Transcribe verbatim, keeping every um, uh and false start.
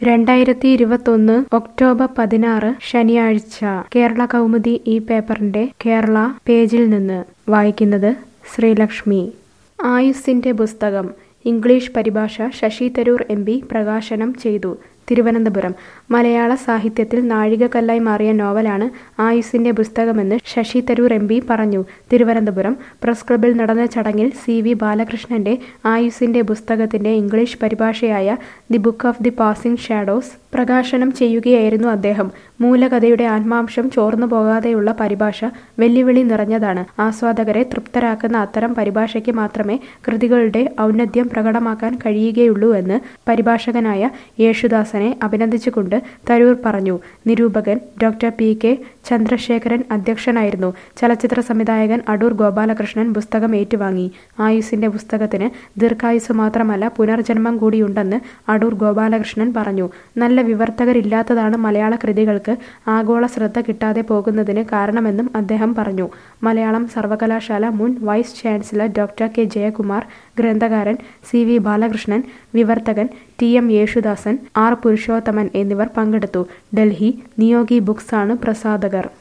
രണ്ടായിരത്തി ഇരുപത്തൊന്ന് ഒക്ടോബർ പതിനാറ് ശനിയാഴ്ച കേരള കൗമുദി ഈ പേപ്പറിന്റെ കേരള പേജിൽ നിന്ന് വായിക്കുന്നത് ശ്രീലക്ഷ്മി. ആയുസ്സിന്റെ പുസ്തകം ഇംഗ്ലീഷ് പരിഭാഷ ശശി തരൂർ എം പി പ്രകാശനം ചെയ്തു. തിരുവനന്തപുരം. മലയാള സാഹിത്യത്തിൽ നാഴികക്കല്ലായി മാറിയ നോവലാണ് ആയുസ്സിന്റെ പുസ്തകമെന്ന് ശശി തരൂർ എം പി പറഞ്ഞു. തിരുവനന്തപുരം പ്രസ് ക്ലബ്ബിൽ നടന്ന ചടങ്ങിൽ സി വി ബാലകൃഷ്ണന്റെ ആയുസ്സിന്റെ പുസ്തകത്തിന്റെ ഇംഗ്ലീഷ് പരിഭാഷയായ the book of the passing shadows പ്രകാശനം ചെയ്യുകയായിരുന്നു അദ്ദേഹം. മൂലകഥയുടെ ആത്മാംശം ചോർന്നു പോകാതെയുള്ള പരിഭാഷ വെല്ലുവിളി നിറഞ്ഞതാണ്. ആസ്വാദകരെ തൃപ്തരാക്കുന്ന അത്തരം പരിഭാഷയ്ക്ക് മാത്രമേ കൃതികളുടെ ഔന്നത്യം പ്രകടമാക്കാൻ കഴിയുകയുള്ളൂ എന്ന് പരിഭാഷകനായ യേശുദാസനെ അഭിനന്ദിച്ചുകൊണ്ട് തരൂർ പറഞ്ഞു. നിരൂപകൻ ഡോക്ടർ പി കെ ചന്ദ്രശേഖരൻ അധ്യക്ഷനായിരുന്നു. ചലച്ചിത്ര സംവിധായകൻ അടൂർ ഗോപാലകൃഷ്ണൻ പുസ്തകം ഏറ്റുവാങ്ങി. ആയുസ്സിന്റെ പുസ്തകത്തിന് ദീർഘായുസ് മാത്രമല്ല പുനർജന്മം കൂടിയുണ്ടെന്ന് അടൂർ ഗോപാലകൃഷ്ണൻ പറഞ്ഞു. നല്ല വിവർത്തകരില്ലാത്തതാണ് മലയാള കൃതികൾക്ക് ആഗോള ശ്രദ്ധ കിട്ടാതെ പോകുന്നതിന് കാരണമെന്നും അദ്ദേഹം പറഞ്ഞു. മലയാളം സർവകലാശാല മുൻ vice chancellor doctor K Jayakumar, ഗ്രന്ഥകാരൻ സി വി ബാലകൃഷ്ണൻ, വിവർത്തകൻ T M Yesudasan, R Purushothaman എന്നിവർ പങ്കെടുത്തു. ഡൽഹി നിയോഗി ബുക്സാണ് പ്രസാധകർ.